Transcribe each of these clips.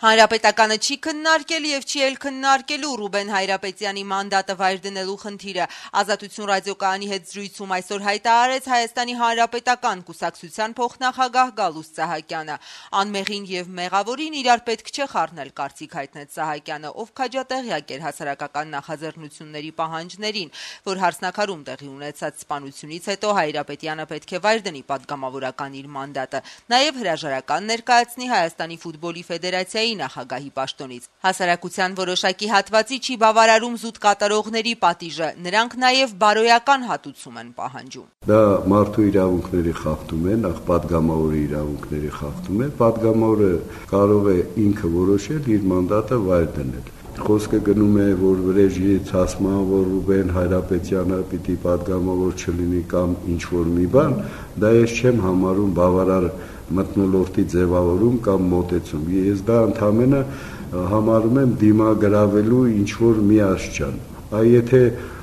Հանրապետականը չի քննարկել եւ չի էլ քննարկելու Ռուբեն Հայրապետյանի մանդատը վայր դնելու խնդիրը։ Ազատություն ռադիոկայանի հետ զրույցում այսօր հայտարարեց Հայաստանի Հանրապետական կուսակցության փոխնախագահ Գալուստ Սահակյանը։ Անմեղին եւ մեղավորին իրար պետք չէ խառնել, կարծիք հայտնեց Սահակյանը, ով քաջատեղյակ էր հասարակական նախաձեռնությունների պահանջներին, որ հարսնակարում տեղի ունեցած սպանությունից հետո Հայրապետյանը պետք է վայր դնի պատգամավորական իր մանդատը, նաեւ հրաժարական ներկայացնի Հայաստանի ֆուտբոլի ֆեդերացիայի նախագահի պաշտոնից։ Հասարակության որոշակի հատվածի չի բավարարում զուտ կատարողների պատիժը, նրանք նաև բարոյական հատուցում են պահանջում։ Դա մարդու իրավունքների խախտում է, նախ պատգամավորի իրավունքների խախտում է, պատգամավորը կարող է ինքը որոշել իր մանդատը վայր դնել։ Խոսքը գնում է, որ վրեժից ասման, որ Ռուբեն Հայրապետյանը պիտի պատգամավոր չլինի կամ ինչ-որ մի բան, դա ես չեմ համարում բավարար մթնոլորտի ձևավորում կամ մոտեցում։ Ես դա ընդամենը համարում եմ դիմագրավելու ինչ-որ մի աշխարհ։ Այ եթե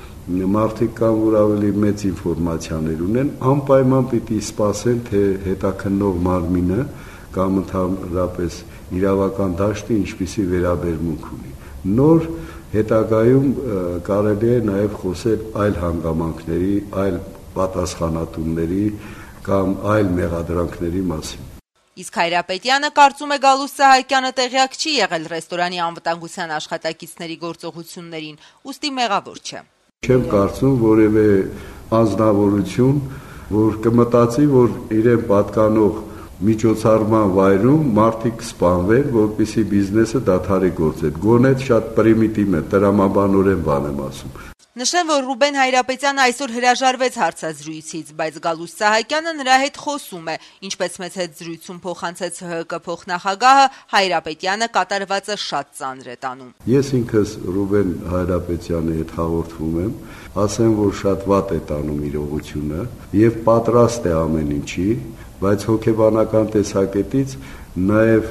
մարդիկ կան, որ ավելի մեծ ինֆորմացիաներ ունեն, անպայման պիտի սպասեն, թե հետաքննող մարմինը կամ ընդհանրապես իրավական դաշտը ինչպիսի վերաբերմունք ունի։ Նոր հետագայում կարելի է նաև խոսել այլ հանգամանքների, այլ պատասխանատուների կամ այլ մեղադրանքների մասին։ Իսկ Հայրապետյանը, կարծում է Գալուստ Սահակյանը, տեղյակ չի եղել ռեստորանի անվտանգության աշխատակիցների գործողություններին, ուստի մեղավոր չէ։ Չեմ կարծում որևէ անձնավորություն, որ կմտածի, որ իրեն պատկանող միջոցառման վայրում մարդիկ սպանվեն, որպեսզի բիզնեսը դադարի գործել։ Գոնե շատ պրիմիտիվ է, տրամաբանորեն բան եմ ասում։ Նշեմ, որ Ռուբեն Հայրապետյանը այսօր հրաժարվեց հարցազրույցից, բայց Գալուստ Սահակյանը նրա հետ խոսում է, ինչպես մեծ հետ զրույցում փոխանցեց ՀՀԿ փոխնախագահը, Հայրապետյանը կատարվածը շատ ծանր է տանում։ Ես ինքս Ռուբեն Հայրապետյանի հետ հաղորդվում եմ, ասեմ, որ շատ վատ է տանում իրողությունը եւ պատրաստ է ամեն ինչի, բայց հոգեբանական տեսակետից նաև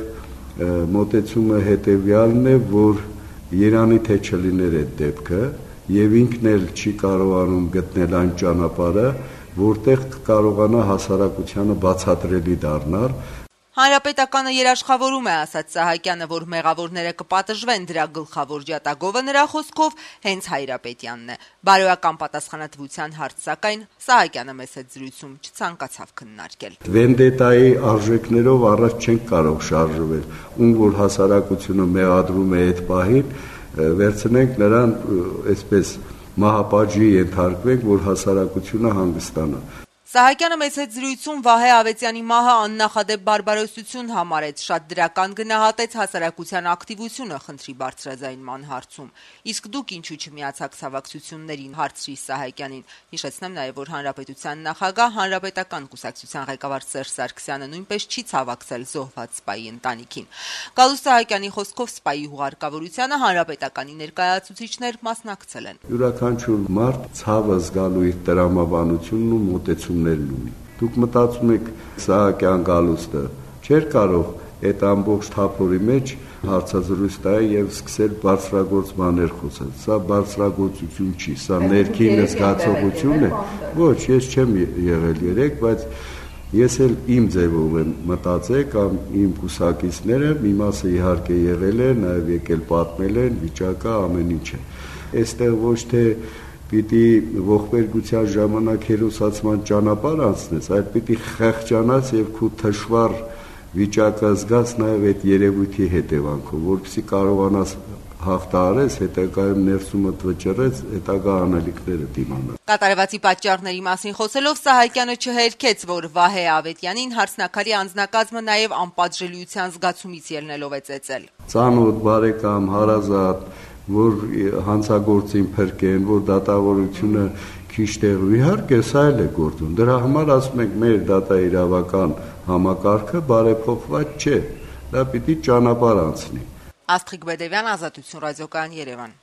մոտեցումը հետևյալն է, որ Երանի թե չլիներ այդ դեպքը եւ ինքն էլ չի կարողանում գտնել այն ճանապարհը, որտեղ կարողանա հասարակությանը բացատրելի դառնալ։ Հանրապետականը երաշխավորում է, ասաց Սահակյանը, որ մեղավորները կպատժվեն, դրա գլխավոր ջատագովը նրա խոսքով հենց Հայրապետյանն է։ Բարոյական պատասխանատվության հարց, սակայն Սահակյանը մեծ հետ զրույցում չցանկացավ քննարկել։ Վենդետայի արժեքներով առաջ չենք կարող շարժվել, ում որ հասարակությունը մեղադրում է այդ պահին, վերցնենք նրան այսպես մահապատժի ենթարկվենք, որ հասարակությունը հանգստանա։ Սահակյանը մեծ հետ զրույցում Վահե Ավետյանի մահը աննախադեպ բարբարոսություն համարեց, շատ դրական գնահատեց հասարակության ակտիվությունը խնդրի բարձրաձայնման հարցում։ Իսկ դուք ինչու չմիացաք ցավակցություններին, հարցրի Սահակյանին։ Հիշեցնեմ նաև, որ Հանրապետության նախագահ Հանրապետական կուսակցության ղեկավար Սերժ Սարգսյանը նույնպես չի ցավակցել զոհված սպայի ընտանիքին։ Գալուստ Սահակյանի խոսքով սպայի հուղարկավորությանը Հանրապետականի ներկայացուցիչներ մասնակցել են։ Յուրաքանչյուր մարդ ցավը զգալու իր տրամաբանությունն ու մոտեցումը ունի։ Դուք մտածում եք Սահակյան Գալուստը չէր կարող այդ ամբողջ թափորի մեջ հարցազրույց տալ եւ սկսել բարձրագործ բաներ խոսել։ Սա բարձրագործություն չի, սա ներքին զգացողություն է։ Ոչ, ես չեմ եղել երեք, բայց ես էլ իմ ձևով եմ մտածել կամ իմ կուսակիցները, մի մասը իհարկե եղել է, նաեւ եկել պատմել են վիճակը ամեն ինչը։ Այստեղ ոչ թե պիտի ողբերգության ժամանակ հերոսացման ճանապարհ անցնես, այլ պիտի խեղճանաս եւ քու թշվառ վիճակը զգաս նաեւ այդ երևույթի հետևանքով, որպեսզի կարողանաս հաղթահարես, հետագայում ներսումդ վճռես, հետագա անելիքները դիմանալ։ Կատարվածի պատճառների մասին խոսելով Սահակյանը չհերքեց, որ Վահե Ավետյանին հարցնակարի անձնակազմը նաեւ անպատժելիության զգացումից ելնելով է ծեծել։ Ծանոթ, բարեկամ, հարազատ, որ հանցագործին փրկեն, որ դատավորությունը քիչ տեղի, իհարկե սա էլ է գործում։ Դրա համար ասում ենք, մեր դատաիրավական համակարգը բարեփոխված չէ, դա պիտի ճանապարհ անցնի։ Աստղիկ Բեդևյան, Ազատություն ռադիոկայան, Երևան։